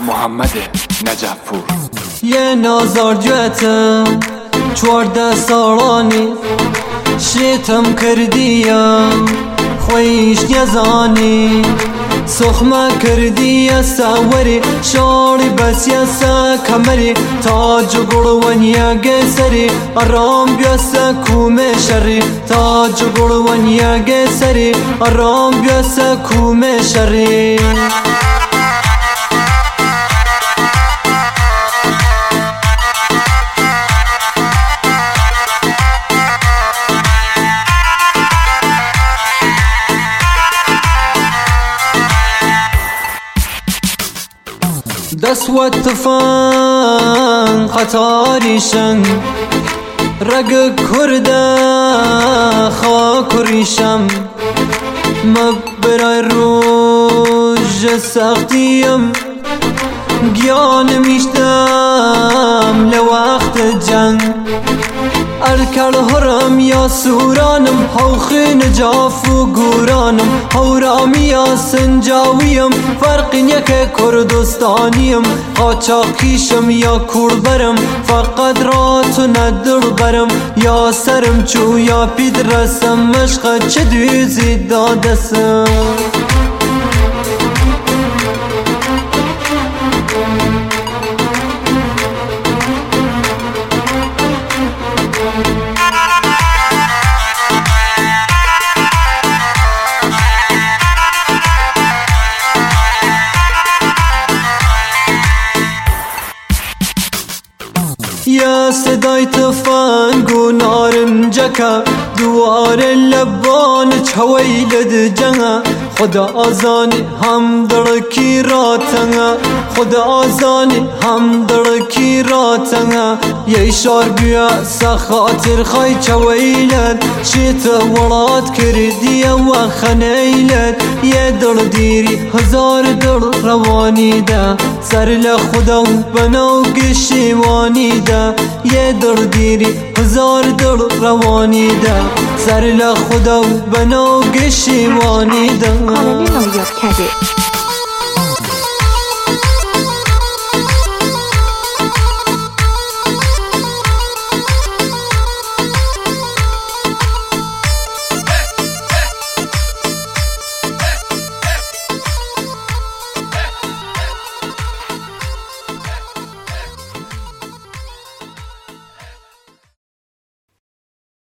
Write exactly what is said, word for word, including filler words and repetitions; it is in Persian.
محمد نجفپور. یه نازار جوتم چوارده ساڵانی شێتم کردیم خۆیش نەزانی سوخمە کردیە ساوەری شۆڕی بەسیەسە کەمەری تاج و گوڵوەنیەگە سەری ئەڕۆم بێسە کومێ شەڕی تاج و گوڵوەنیەگە سەری ئەڕۆم بێسە کومێ شەڕی دەسوە تفەن قەتاری شەنگ ڕەگە کوردە خەوا کوڕیشەم مەک برای ڕۆژە سەختیم گیانمیشتم لە وەختە جەنگ ئەرکەڵ هەڕم یا سوورانم هەوخێ نەجاف و گورانم هەورامی یا سنجاویم فەرقی یەکێ کوردستانیم قاچاقیشم یا کوڕبەرم فەقەت ڕاتونە دڵبەرم یا سەرم چوو یا پیدرەسم مەشقە چ دوێزی دادەسم یا صدای تفنگ و نارنجکە دوارە لەبان چەوەیلت جەنگە خدا ئازانی هەم دڵکی ڕاتەنگە خدا ئازانی هەم دڵکی ڕاتەنگە یەی شار بووە سەخاتر خای چەوەیلت چێتە وڵات کردیەوە خەنەیلت یە دڵگیری هەزار دڵ ڕەوانیدا سەر لە خدا و بەناو گشتیوانیدا یە دڵگیری هەزار دڵ ڕەوانیدا سەر لە خدا و بەناو گشتیوانیدا. کانالی نایاب کده